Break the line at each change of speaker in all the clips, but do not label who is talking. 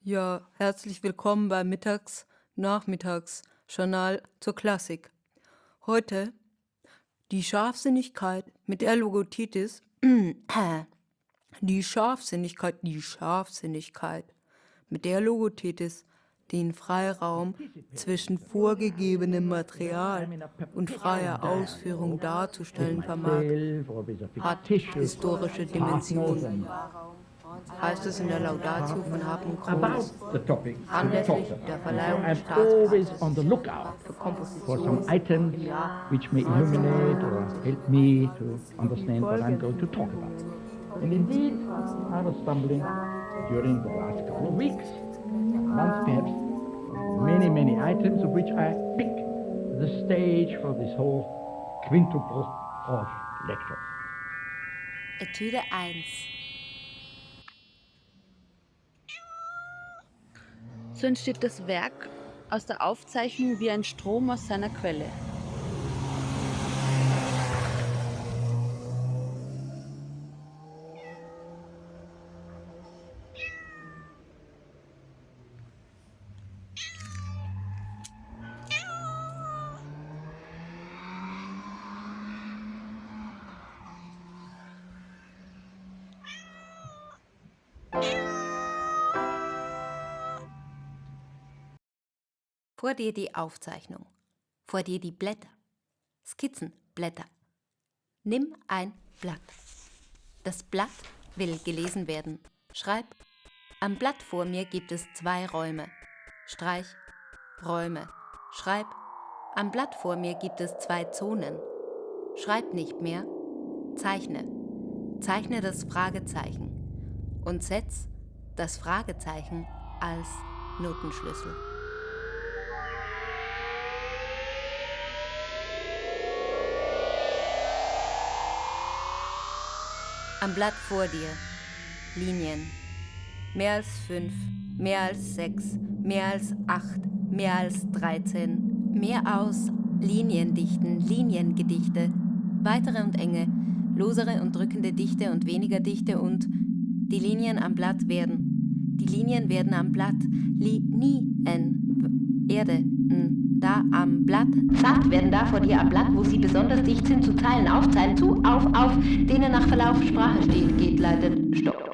Ja, herzlich willkommen beim Nachmittags-Journal zur Klassik. Heute die Scharfsinnigkeit, mit der Logothetis, die Scharfsinnigkeit, mit der Logothetis den Freiraum zwischen vorgegebenem Material und freier Ausführung darzustellen vermag, hat historische Dimensionen, heißt es in der Laudatio von Hartmut Krones, anlässlich der Verleihung des
Always on the
Staatspreises
lookout
für
for some
Komposition
items
im Jahr
which may illuminate or help me to understand what I'm going to talk about. And indeed, I was stumbling during the last couple of weeks, once perhaps many items of which I pick the stage for this whole quintuple of lectures.
Etüde 1. So entsteht das Werk aus der Aufzeichnung wie ein Strom aus seiner Quelle. Vor dir die Aufzeichnung, vor dir die Blätter, Skizzenblätter. Nimm ein Blatt. Das Blatt will gelesen werden. Schreib, am Blatt vor mir gibt es 2 Räume. Streich, Räume. Schreib, am Blatt vor mir gibt es 2 Zonen. Schreib nicht mehr, zeichne. Zeichne das Fragezeichen und setz das Fragezeichen als Notenschlüssel. Am Blatt vor dir, Linien. Mehr als 5, mehr als 6, mehr als 8, mehr als 13. Mehr aus Liniendichten, Liniengedichte. Weitere und enge, losere und drückende Dichte und weniger dichte und die Linien am Blatt werden. Die Linien werden am Blatt, Erde, da am Blatt, werden da vor dir am Blatt, wo sie besonders dicht sind, zu Zeilen, auf Zeilen, zu, auf, denen nach Verlauf Sprache steht, geht, leitet, Stopp.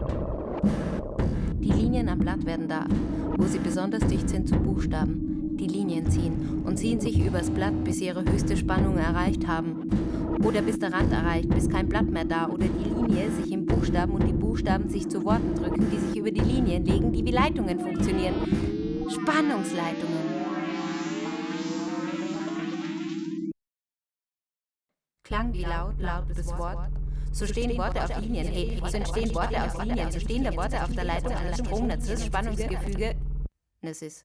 Die Linien am Blatt werden da, wo sie besonders dicht sind, zu Buchstaben. Die Linien ziehen und ziehen sich übers Blatt, bis sie ihre höchste Spannung erreicht haben. Oder bis der Rand erreicht, bis kein Blatt mehr da oder die Linie sich in Buchstaben und die Buchstaben sich zu Worten drücken, die sich über die Linien legen, die wie Leitungen funktionieren. Spannungsleitungen. Klang wie lautes Wort. So stehen Worte auf Linien, so entstehen Worte aus Linien, so stehen da Worte auf der Leitung eines Stromnetzes, Spannungsgefüge. Es ist.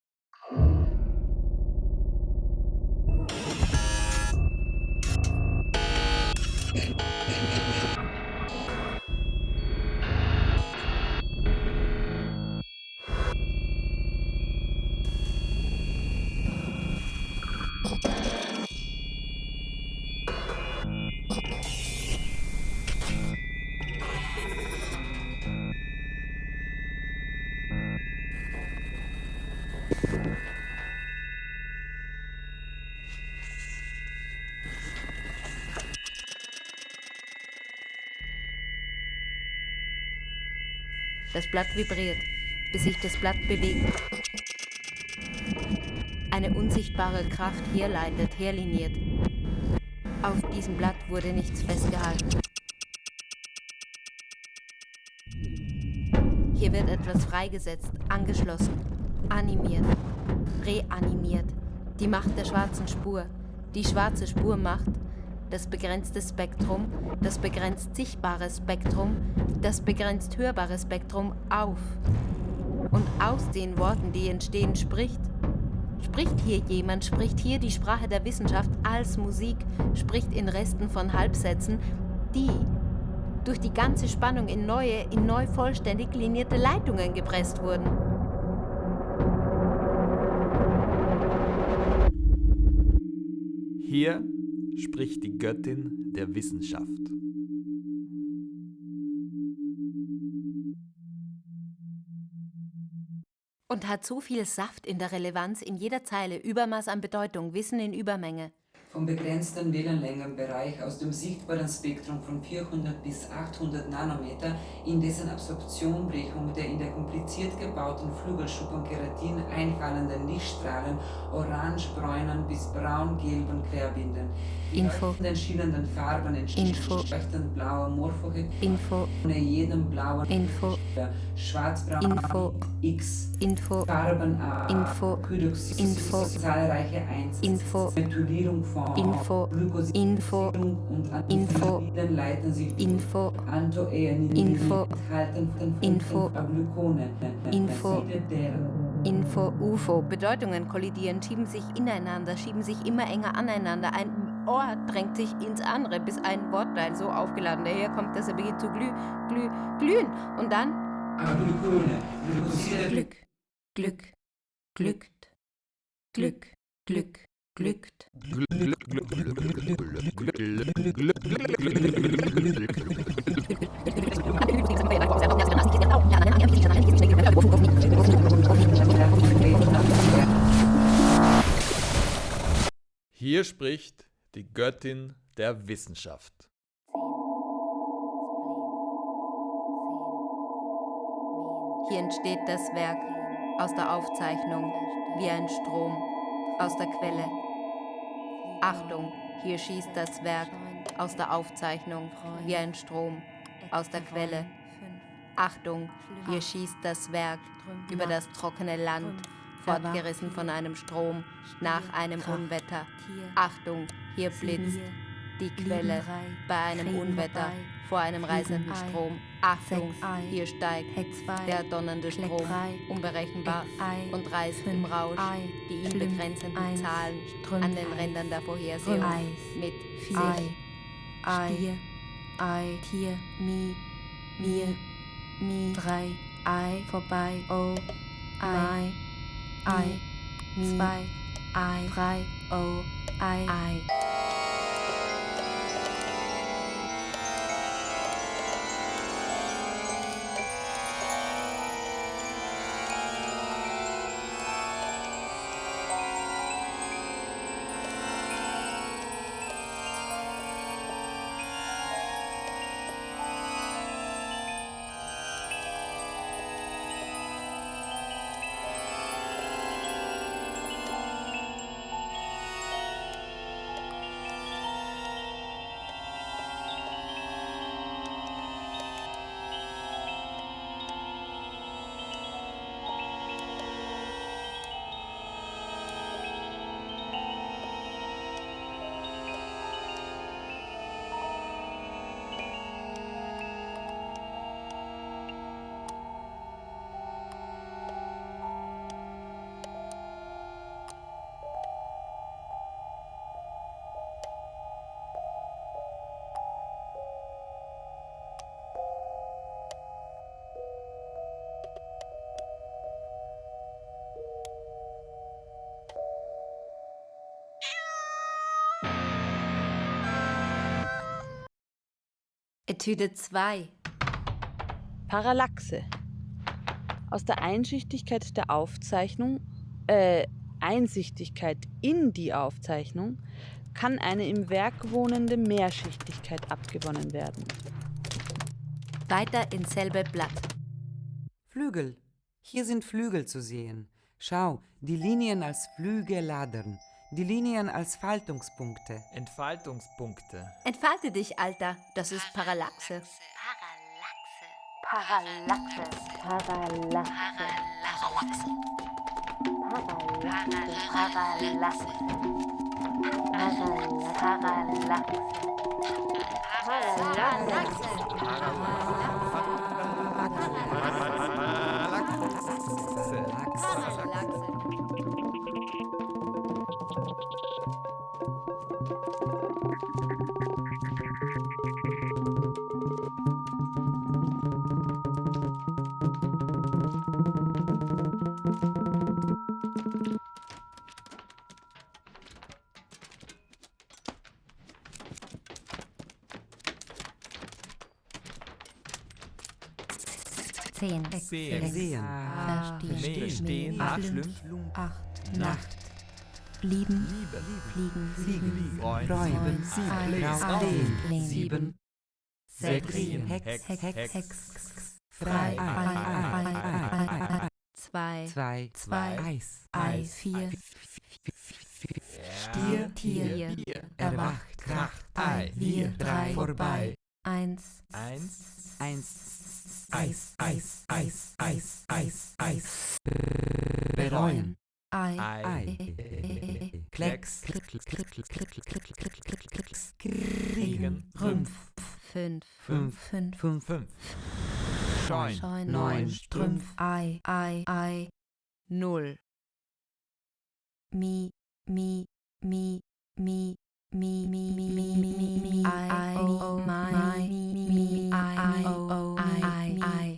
Das Blatt vibriert, bis sich das Blatt bewegt. Eine unsichtbare Kraft herleitet, herliniert. Auf diesem Blatt wurde nichts festgehalten. Hier wird etwas freigesetzt, angeschlossen, animiert, reanimiert. Die Macht der schwarzen Spur, die schwarze Spurmacht, das begrenzte Spektrum, das begrenzt sichtbare Spektrum, das begrenzt hörbare Spektrum auf. Und aus den Worten, die entstehen, spricht hier jemand, spricht hier die Sprache der Wissenschaft als Musik, spricht in Resten von Halbsätzen, die durch die ganze Spannung in neu vollständig linierte Leitungen gepresst wurden.
Hier spricht die Göttin der Wissenschaft.
Und hat so viel Saft in der Relevanz, in jeder Zeile, Übermaß an Bedeutung, Wissen in Übermenge.
Vom begrenzten Wellenlängenbereich aus dem sichtbaren Spektrum von 400 bis 800 Nanometer in dessen Absorptionbrechung der in der kompliziert gebauten Flügelschuppen-Keratin einfallenden Lichtstrahlen orange-bräunen bis braun-gelben Querbinden. Die
Info.
in den schillernden Farben entstehen
Info.
leuchtend blaue Morphoche
Info.
ohne jeden blauen
Info.
schwarzbraun
Info.
X
Info.
Farben A
Info.
Hydroxid
Info.
zahlreiche Eins
Info.
Methylierung von
Info. Info.
und
Info.
Anthocyaniden leiten sich
Info.
Anthocyaniden
Info.
enthalten von
Info.
Glykone
Info.
deren
Info, UFO. Bedeutungen kollidieren, schieben sich ineinander, schieben sich immer enger aneinander. Ein Ohr drängt sich ins andere, bis ein Wortteil so aufgeladen daherkommt, dass er beginnt zu glühen. Und dann
Glykone
Glück, Glück, glückt, Glück, Glück, glückt.
Hier spricht die Göttin der Wissenschaft.
Hier entsteht das Werk aus der Aufzeichnung wie ein Strom aus der Quelle. Achtung, hier schießt das Werk aus der Aufzeichnung wie ein Strom aus der Quelle. Achtung, hier schießt das Werk über das trockene Land, fortgerissen von einem Strom nach einem Unwetter. Achtung, hier blitzt die Quelle bei einem Unwetter vor einem reißenden Strom. Achtung, hier steigt der donnernde Strom, unberechenbar und reißt im Rausch die ihn begrenzenden Zahlen an den Rändern der Vorhersehung mit sich. Stier, Ei, Tier, Mi, Mir, Mi, 3, Ei, vorbei, O, Ei, Ei, 2, Ei, frei, O, Ei, Ei. Etüde 2.
Parallaxe. Aus der Einsichtigkeit der Aufzeichnung, Einsichtigkeit in die Aufzeichnung, kann eine im Werk wohnende Mehrschichtigkeit abgewonnen werden.
Weiter ins selbe Blatt.
Flügel. Hier sind Flügel zu sehen. Schau, die Linien als Flügeladern, die Linien als Faltungspunkte.
Entfaltungspunkte.
Entfalte dich, Alter. Das ist Parallaxe.
Parallaxe. Parallaxe. Parallaxe.
Sehen.
Verstehen.
Schlimm. 8. Nacht. Lieben. Fliegen.
Freuen.
Lehnen.
7.
6.
Hex.
Frei.
Frei.
2.
2.
Ei. 4. Tier.
Erwacht. Kracht. Ei.
Wir. 3.
Vorbei.
1.
1. Eis. Bereuen.
Ei.
Klecks.
Kriegen.
Rumpf.
5.
5.
Scheun.
9.
Strümpf. Ei. 0. Mi. I.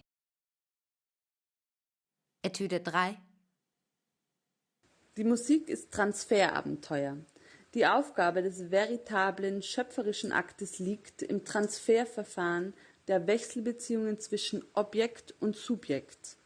Etüde 3.
Die Musik ist Transferabenteuer. Die Aufgabe des veritablen schöpferischen Aktes liegt im Transferverfahren der Wechselbeziehungen zwischen Objekt und Subjekt.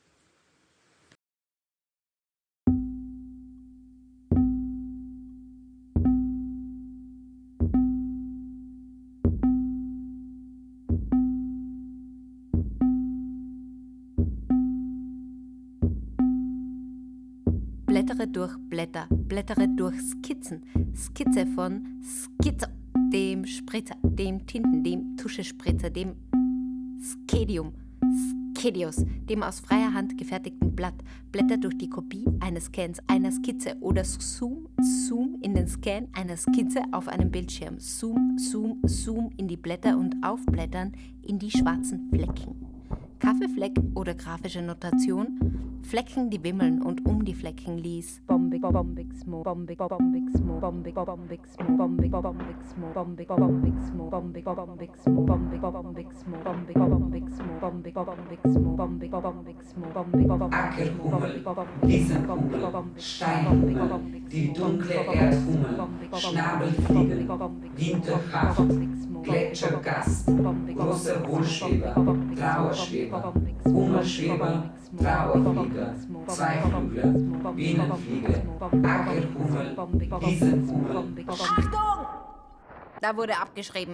Blättere durch Blätter, blättere durch Skizzen, Skizze von Skizzo, dem Spritzer, dem Tinten, dem Tuschespritzer, dem Skedium, Skedius, dem aus freier Hand gefertigten Blatt, Blätter durch die Kopie eines Scans einer Skizze oder Zoom in den Scan einer Skizze auf einem Bildschirm, Zoom in die Blätter und aufblättern in die schwarzen Flecken. Kaffeefleck oder grafische Notation, Flecken, die wimmeln und um die Flecken ließ.
Ackerhummel, Wiesenhummel, Steinhummel, die dunkle Erdhummel, Schnabelfliegen, Winterhaft, Gletschergast, großer Wohlschweber, Trauerschweber, Hummelschweber, Trauerflieger, Zweiflügler, Bienenfliege, Ackerhummel, Wiesenhummel.
Achtung! Da wurde abgeschrieben.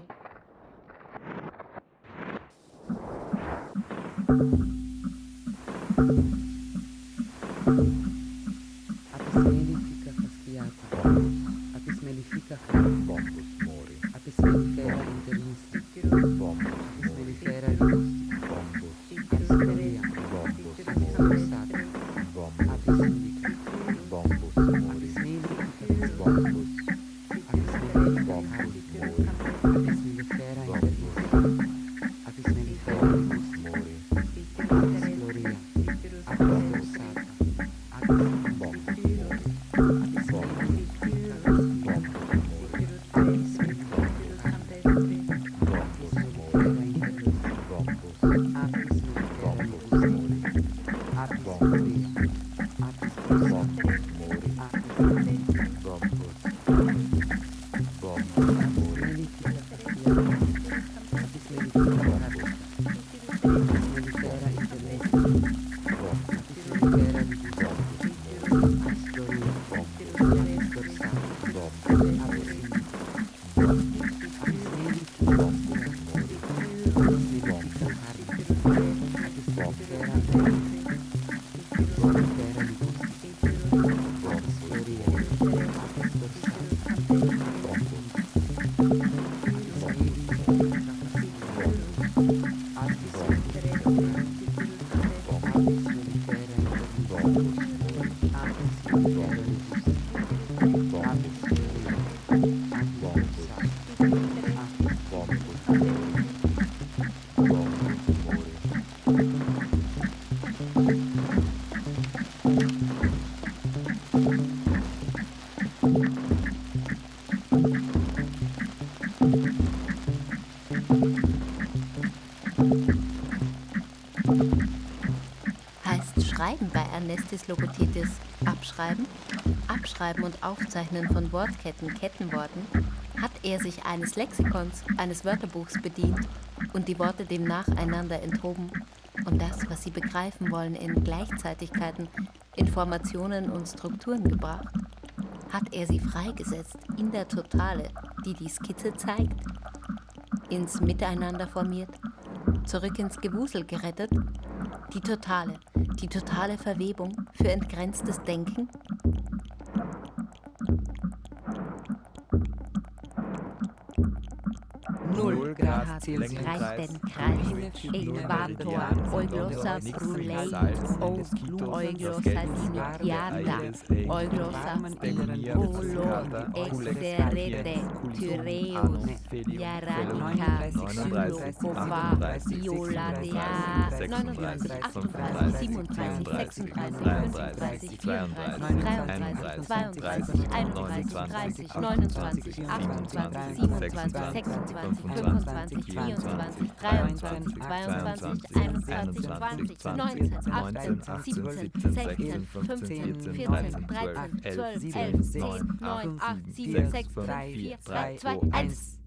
Apis mellifica bombus mori. Apis mellifera interinstic. Bombus apis mellifera linguistic. Bombus apis gloria. Bombus apis dorsata. Bombus apis indica. Bombus mori. Apis mellifica. Bombus apis mellifera bombus mori. Apis mellifera interinstic. Apis mellifera linguistic mori. Apis gloria. Apis dorsata. Apis bombus mori. Apis
Heißt Schreiben bei Ernestis Logothetis abschreiben? Abschreiben und Aufzeichnen von Wortketten, Kettenworten, hat er sich eines Lexikons, eines Wörterbuchs bedient und die Worte dem nacheinander enthoben, und das, was sie begreifen wollen, in Gleichzeitigkeiten, Informationen und Strukturen gebracht? Hat er sie freigesetzt in der Totale, die die Skizze zeigt? Ins Miteinander formiert? Zurück ins Gewusel gerettet? Die totale Verwebung für entgrenztes Denken?
0 Grad Celsius.
Rechten Kreis, Äquator, Euglossa Brulei, Euglossa Dinopiata, Euglossa Polo, Exerete, Tyreus, Yaranica, Xylokova, Violadea, 39, 38, 37, 36, 35, 34, 33, 32, 31, 30, 29, 28, 27, 26, 25, 24, 23, 22, 21, 20, 19, 18, 17, 16, 15, 14, 13, 12, 11, 10, 9, 8, 7, 6, 5, 4, 3, 2, 1.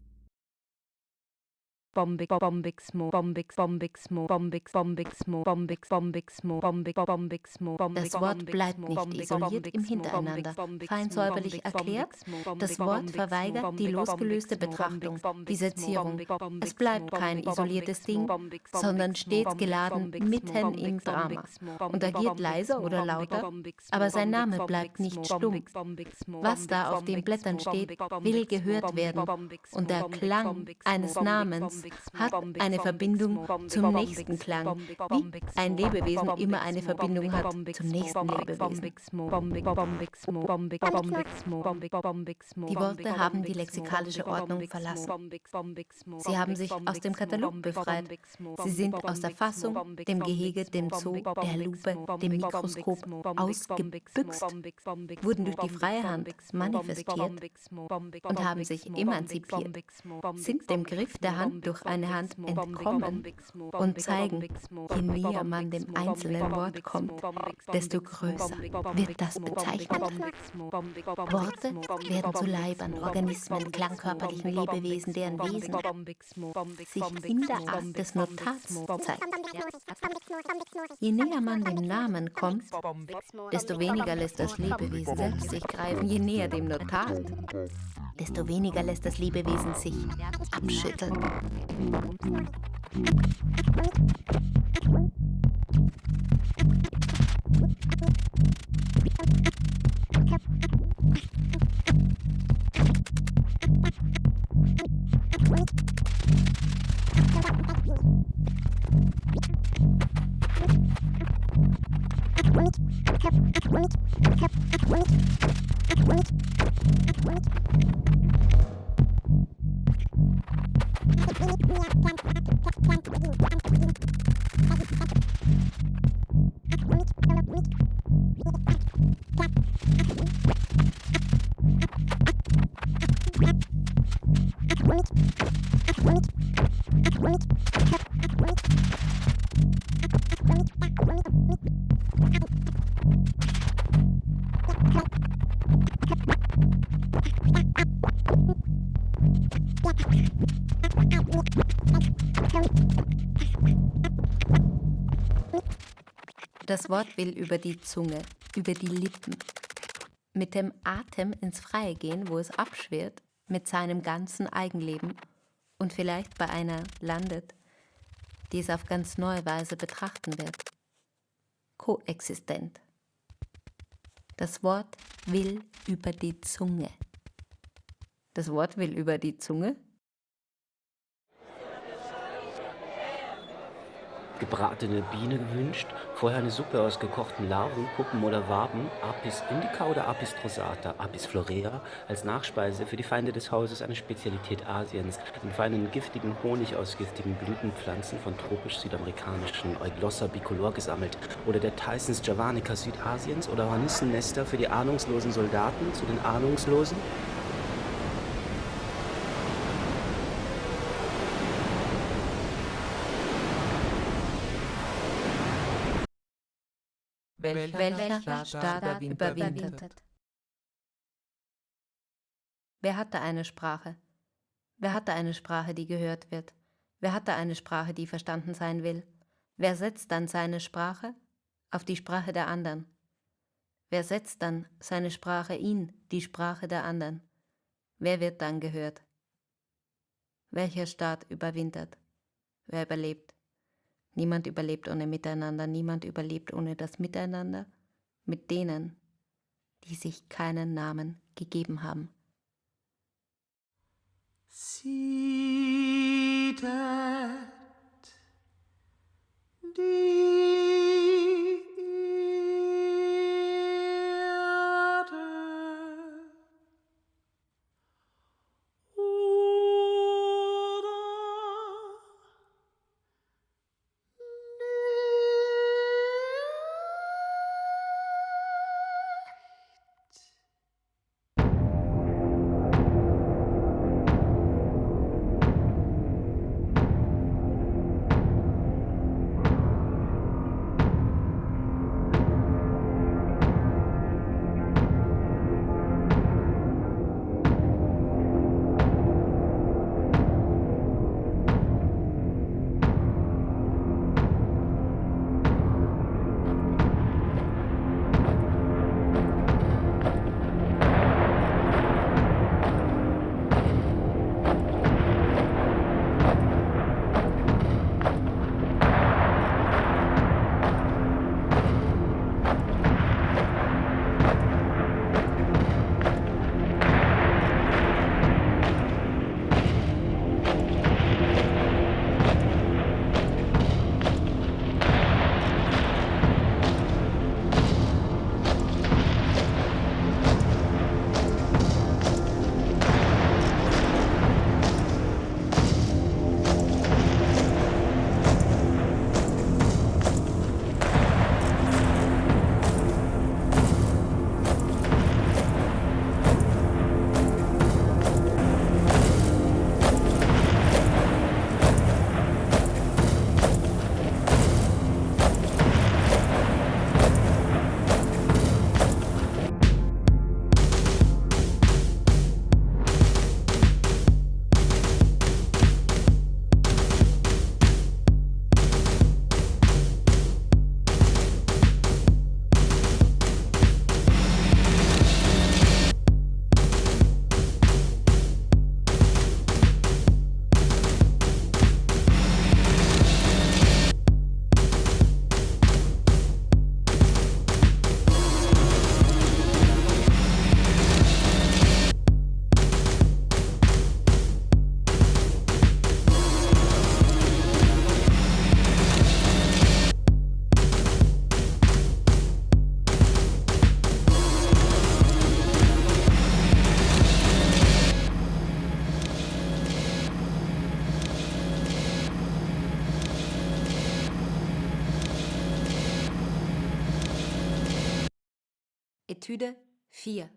Das Wort bleibt nicht isoliert im Hintereinander. Fein säuberlich erklärt, das Wort verweigert die losgelöste Betrachtung, die Sezierung. Es bleibt kein isoliertes Ding, sondern stets geladen mitten im Drama und agiert leiser oder lauter, aber sein Name bleibt nicht stumm. Was da auf den Blättern steht, will gehört werden und der Klang eines Namens hat eine Verbindung zum nächsten Klang, wie ein Lebewesen immer eine Verbindung hat zum nächsten Lebewesen. Die Worte haben die lexikalische Ordnung verlassen. Sie haben sich aus dem Katalog befreit. Sie sind aus der Fassung, dem Gehege, dem Zoo, der Lupe, dem Mikroskop ausgebüxt, wurden durch die freie Hand manifestiert und haben sich emanzipiert, sind dem Griff der Hand durch eine Hand entkommen und zeigen, je näher man dem einzelnen Wort kommt, desto größer wird das bezeichnet. Worte werden zu Leibern, Organismen, klangkörperlichen Lebewesen, deren Wesen sich in der Art des Notats zeigt. Je näher man dem Namen kommt, desto weniger lässt das Lebewesen selbst sich greifen. Je näher dem Notat, desto weniger lässt das Lebewesen sich abschütteln. Das Wort will über die Zunge, über die Lippen, mit dem Atem ins Freie gehen, wo es abschwirrt, mit seinem ganzen Eigenleben und vielleicht bei einer landet, die es auf ganz neue Weise betrachten wird. Koexistent. Das Wort will über die Zunge. Das Wort will über die Zunge?
Gebratene Biene gewünscht, vorher eine Suppe aus gekochten Larven, Puppen oder Waben, Apis indica oder Apis rosata, Apis florea, als Nachspeise für die Feinde des Hauses eine Spezialität Asiens, den feinen giftigen Honig aus giftigen Blütenpflanzen von tropisch-südamerikanischen Euglossa bicolor gesammelt, oder der Tysons javanica Südasiens oder Hornissennester für die ahnungslosen Soldaten zu den Ahnungslosen?
Welcher Staat überwintert? Wer hatte eine Sprache? Wer hatte eine Sprache, die gehört wird? Wer hatte eine Sprache, die verstanden sein will? Wer setzt dann seine Sprache auf die Sprache der anderen? Wer setzt dann seine Sprache in die Sprache der anderen? Wer wird dann gehört? Welcher Staat überwintert? Wer überlebt? Niemand überlebt ohne Miteinander, niemand überlebt ohne das Miteinander mit denen, die sich keinen Namen gegeben haben.
Seated die Erde oder
Etüde 4.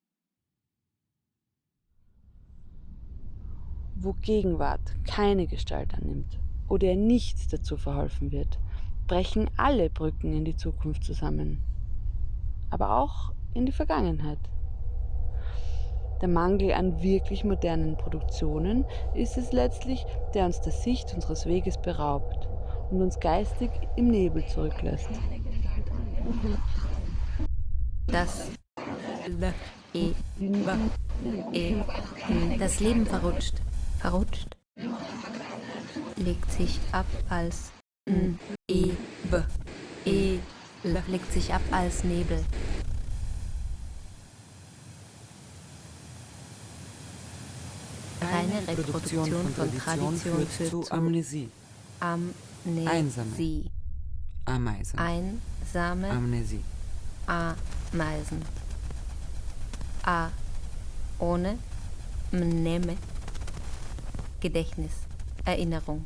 Wo Gegenwart keine Gestalt annimmt oder ihr nichts dazu verholfen wird, brechen alle Brücken in die Zukunft zusammen, aber auch in die Vergangenheit. Der Mangel an wirklich modernen Produktionen ist es letztlich, der uns der Sicht unseres Weges beraubt und uns geistig im Nebel zurücklässt.
Das das Leben verrutscht, legt sich ab als legt sich ab als Nebel. Reine Reproduktion von Tradition führt zu
Amnesie.
Amnesie.
Ameisen.
Einsame
Amnesie.
Ameisen. A ohne Mneme. Gedächtnis, Erinnerung.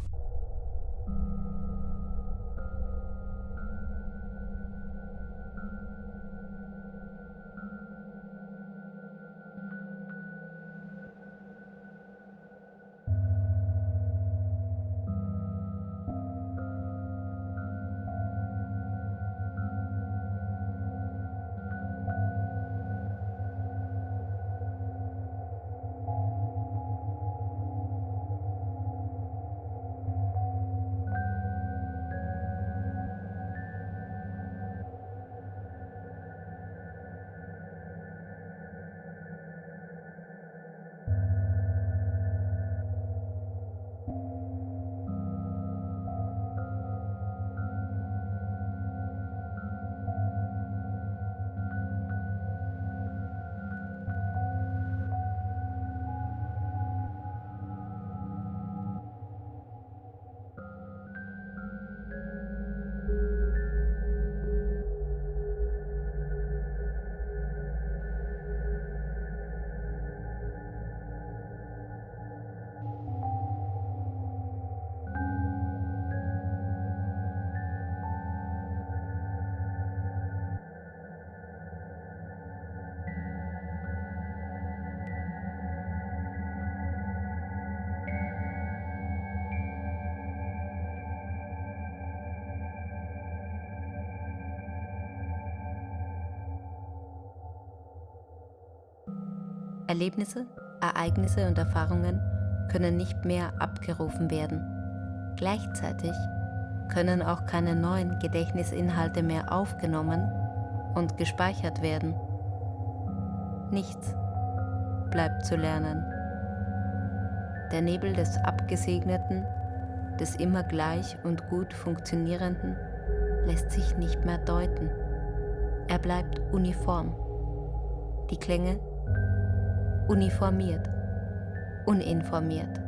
Erlebnisse, Ereignisse und Erfahrungen können nicht mehr abgerufen werden. Gleichzeitig können auch keine neuen Gedächtnisinhalte mehr aufgenommen und gespeichert werden. Nichts bleibt zu lernen. Der Nebel des Abgesegneten, des immer gleich und gut funktionierenden, lässt sich nicht mehr deuten. Er bleibt uniform. Die Klänge uniformiert, uninformiert.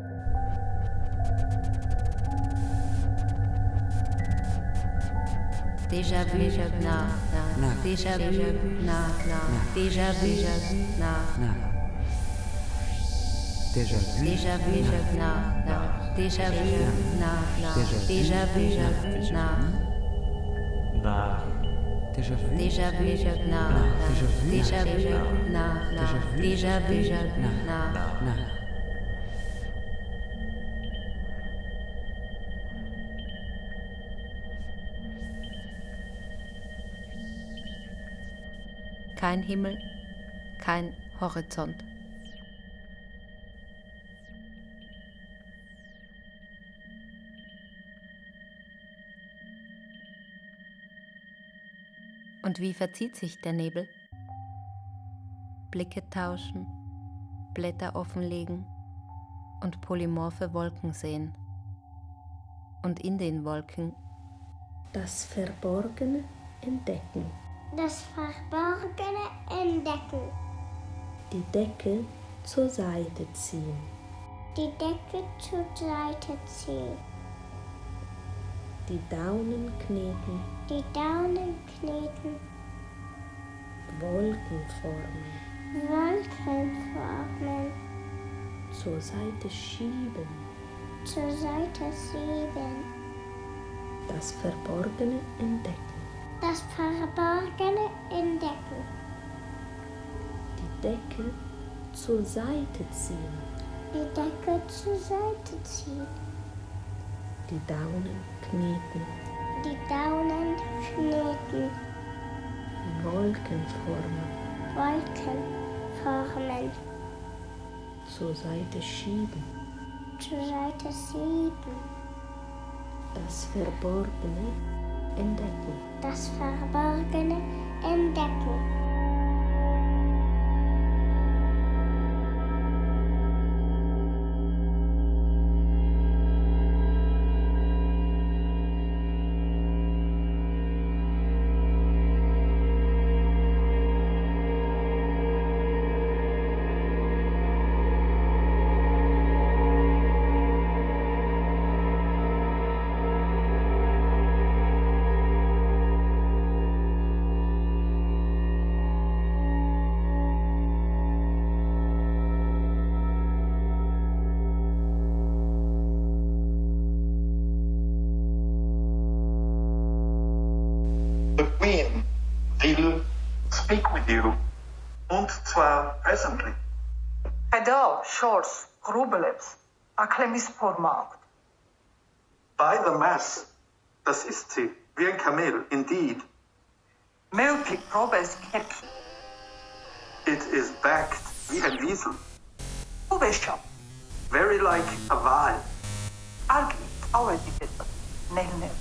Déjà vu, na, na, déjà vu, na, na, déjà vu, na, na, déjà vu, na, na, déjà vu, na, na, déjà vu, na,
Na.
déjà vu, na, déjà vu, na, na, déjà vu, na, na. Kein Himmel, kein Horizont. Und wie verzieht sich der Nebel? Blicke tauschen, Blätter offenlegen und polymorphe Wolken sehen. Und in den Wolken
das Verborgene entdecken.
Das Verborgene entdecken.
Die Decke zur Seite ziehen.
Die Decke zur Seite ziehen.
Die Daunen kneten.
Die Daunen kneten.
Wolken formen.
Wolken formen.
Zur Seite schieben.
Zur Seite schieben.
Das Verborgene entdecken.
Das Verborgene entdecken.
Die Decke zur Seite ziehen.
Die Decke zur Seite ziehen.
Die Daunen kneten.
Die Daunen kneten.
Wolken formen.
Wolken formen.
Zur Seite schieben.
Zur Seite schieben.
Das Verborgene entdecken.
Das Verborgene entdecken.
The Queen will speak with you, und zwar presently.
Εδώ, Shores, Grubelevs, Aklemis Pormarkt.
By the Mass, das ist sie, wie ein Kamel, indeed.
Melpik Probes Kepki.
It is backed wie ein Wiesel.
Ubeshop.
Very like a Wal.
Algi, Auediket, Nelne.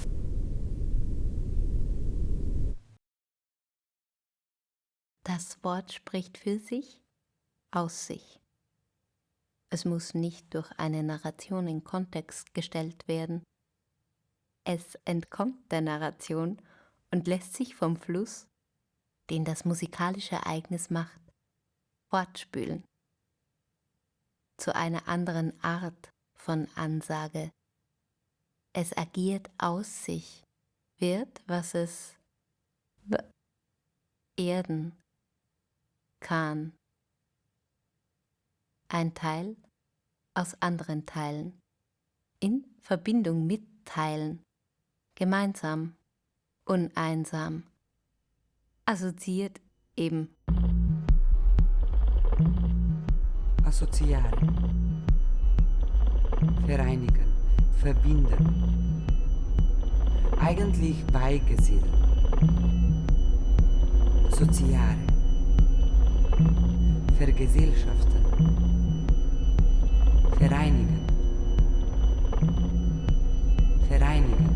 Das Wort spricht für sich, aus sich. Es muss nicht durch eine Narration in Kontext gestellt werden. Es entkommt der Narration und lässt sich vom Fluss, den das musikalische Ereignis macht, fortspülen. Zu einer anderen Art von Ansage. Es agiert aus sich, wird, was es erden kann. Ein Teil aus anderen Teilen, in Verbindung mit Teilen, gemeinsam, uneinsam, assoziiert eben.
Assoziare. Vereinigen, verbinden. Eigentlich beigesiedeln. Soziare. vergesellschaften, vereinigen, vereinigen,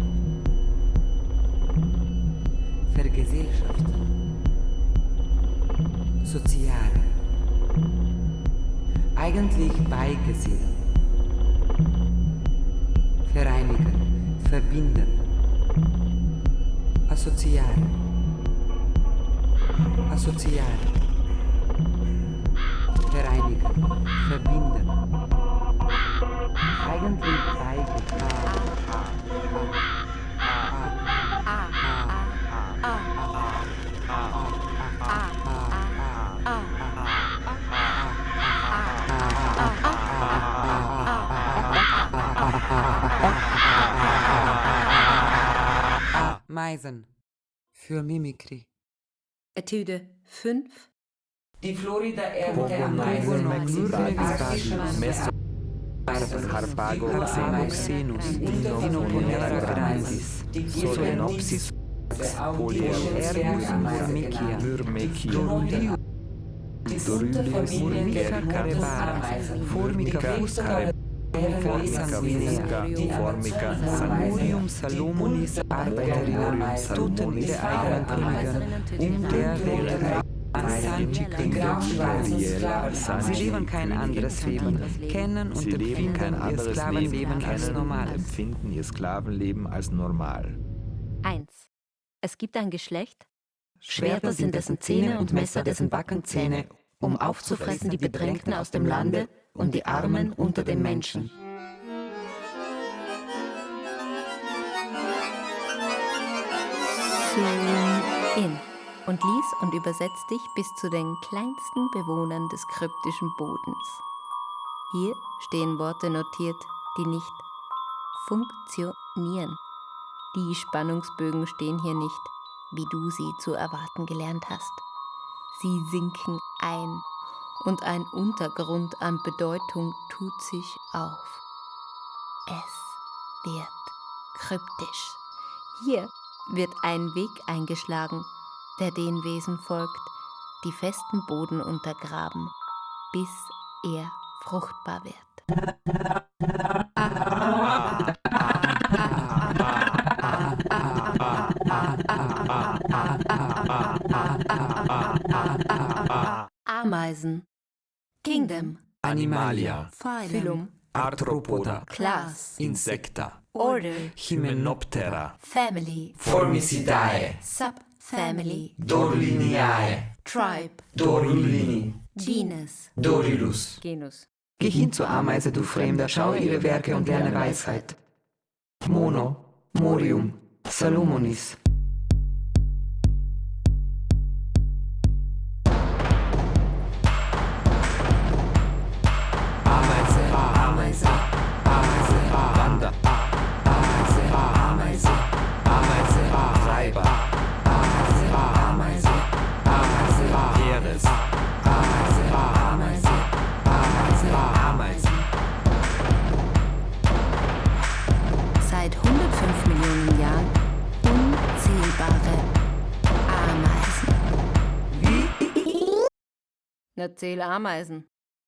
vergesellschaften, soziale, eigentlich beigesellen, vereinigen, verbinden, assoziare, assoziare, vereinigen, verbinden, eigentlich beigesellen. Meisen für Mimikry.
Etüde 5.
Die Florida-Ernte am Meisen.
Harpago Xenoxenus, Dinoponera grandis, Solenopsis, Poliergus Myrmecia, Dorylius Murmica carebara, Formica fusca Formica Sanguinium Salomonis Arbeiterium Toten der eigenen Königen, der Sie leben kein anderes Leben, kennen und empfinden ihr Sklavenleben als normal.
Empfinden ihr Sklavenleben als normal.
1. Es gibt ein Geschlecht. Schwerter sind dessen Zähne und Messer dessen Backenzähne, um aufzufressen die Bedrängten aus dem Lande und die Armen unter den Menschen.
Zoom in und lies und übersetz dich bis zu den kleinsten Bewohnern des kryptischen Bodens. Hier stehen Worte notiert, die nicht funktionieren. Die Spannungsbögen stehen hier nicht, wie du sie zu erwarten gelernt hast. Sie sinken ein und ein Untergrund an Bedeutung tut sich auf. Es wird kryptisch. Hier wird ein Weg eingeschlagen, der den Wesen folgt, die festen Boden untergraben, bis er fruchtbar wird. Ameisen, Kingdom,
Animalia,
Phylum,
Arthropoda,
Class,
Insecta,
Order,
Hymenoptera,
Family,
Formicidae,
Subfamily,
Dorliniae,
Tribe,
Dorulini,
Genus,
Dorilus.
Genus.
Geh hin zur Ameise, du Fremder, schau ihre Werke und lerne Weisheit. Mono, Morium, Salomonis. Ameise, Ameise, Ameise, Wander, Ameise, Ameise, Ameise, Treiber, Ameise, Ameise, Ameise,
Heeres,
Ameise, Ameise, Ameise,
Ameisen.
Seit 105 Millionen Jahren unzählbare Ameisen. Wie? Na, zähl Ameisen.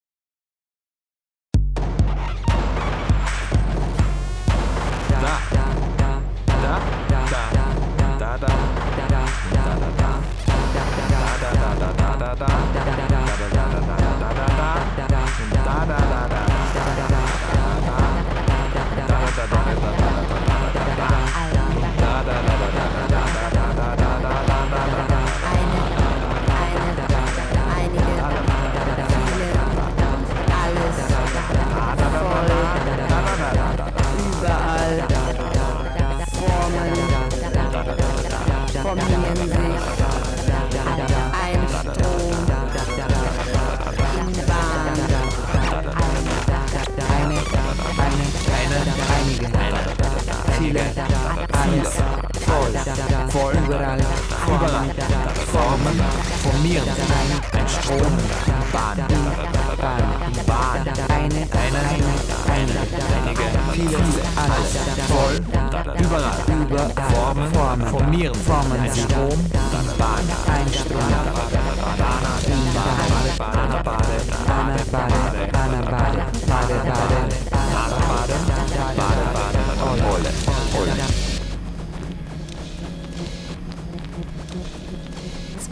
Formieren sich ein Strom in Bahn.
einige, viele, alles, voll, überall, Formen, formieren, ein Strom, Bahn, eine, einige, viele, alles, voll, überall, Formen, formieren, ein Strom, Bahn, ein Strom, Bahn,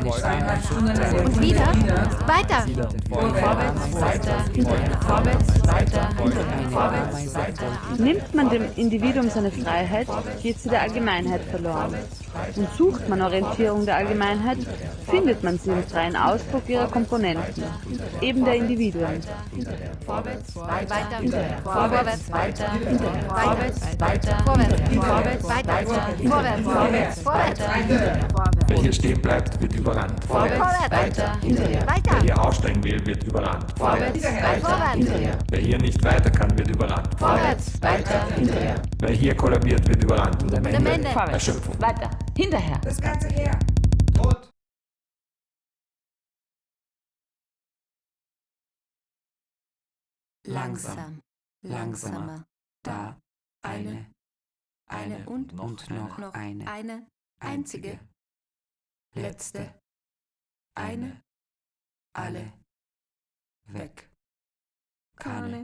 Und wieder. Weiter. Vorwärts, weiter, hinterher. Vorwärts, weiter, hinterher. Vorwärts, weiter.
Nimmt man dem Individuum seine Freiheit, geht sie der Allgemeinheit verloren. Und sucht man Orientierung der Allgemeinheit, findet man sie im freien Ausdruck ihrer Komponenten, eben der Individuen.
Vorwärts, weiter, hinterher. Vorwärts, weiter, hinterher. Vorwärts, weiter, vorwärts, vorwärts, vorwärts.
Wer hier stehen bleibt, wird überrannt.
Vorwärts, weiter, hinterher.
Wer hier aussteigen will, wird überrannt.
Vorwärts, weiter, hinterher.
Wer hier nicht weiter kann, wird überrannt.
Vorwärts, weiter, hinterher.
Wer hier kollabiert, wird überrannt. Und am Ende Erschöpfung.
Weiter, hinterher.
Das ganze her.
Tot.
Langsam, langsamer, da, eine und noch eine, einzige, letzte, eine, alle, weg, Kane.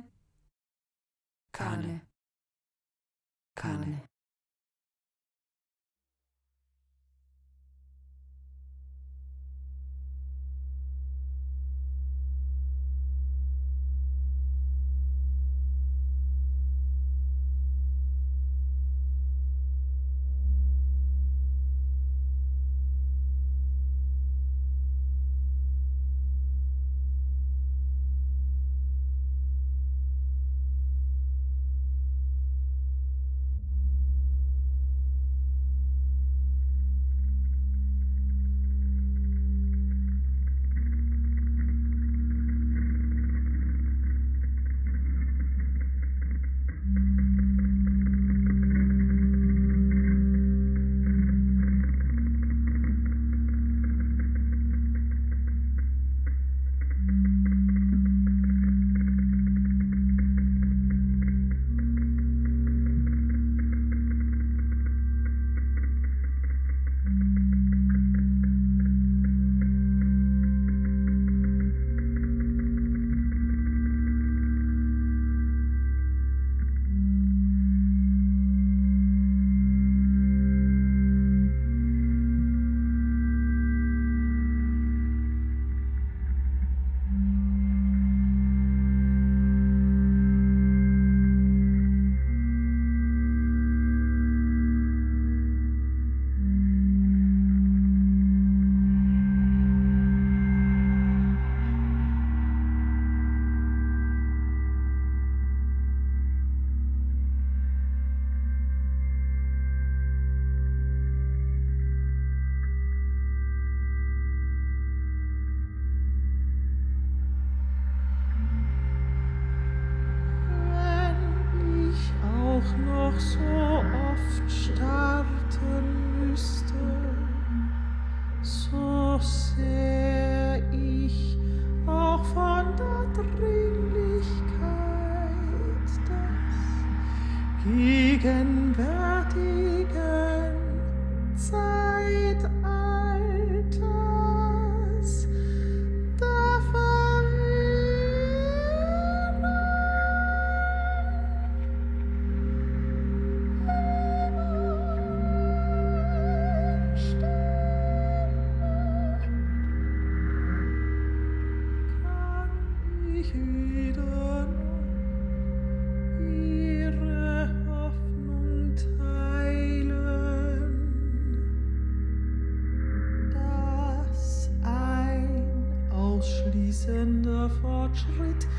Ausschließender Fortschritt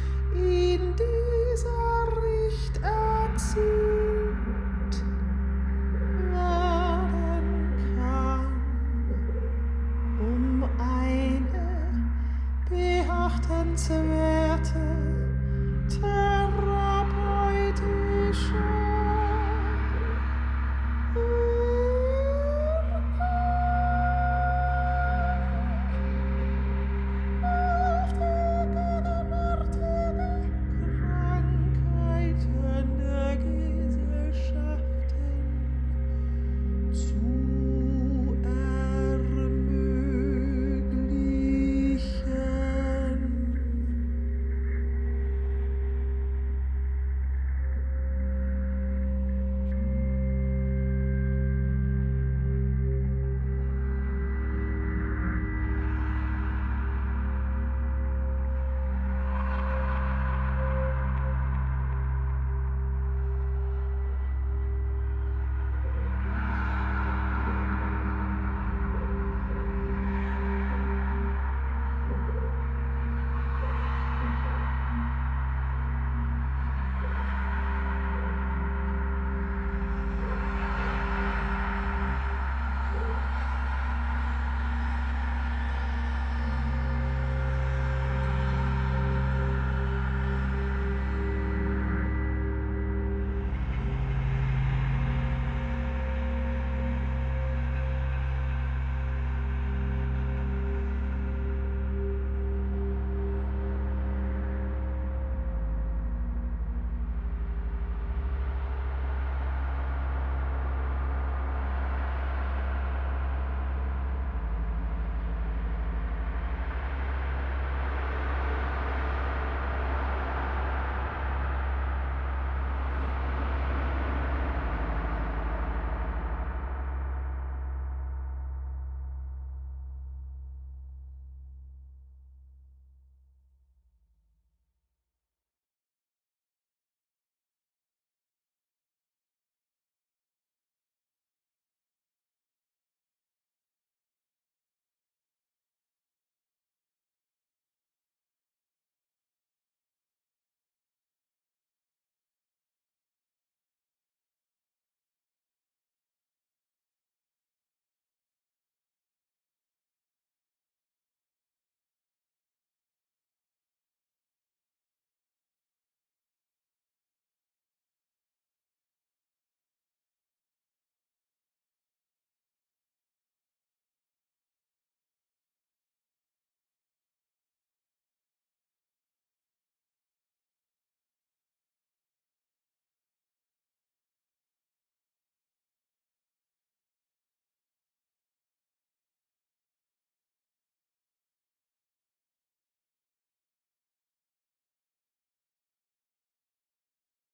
in dieser Richt erzielt werden kann, um eine beachtenswerte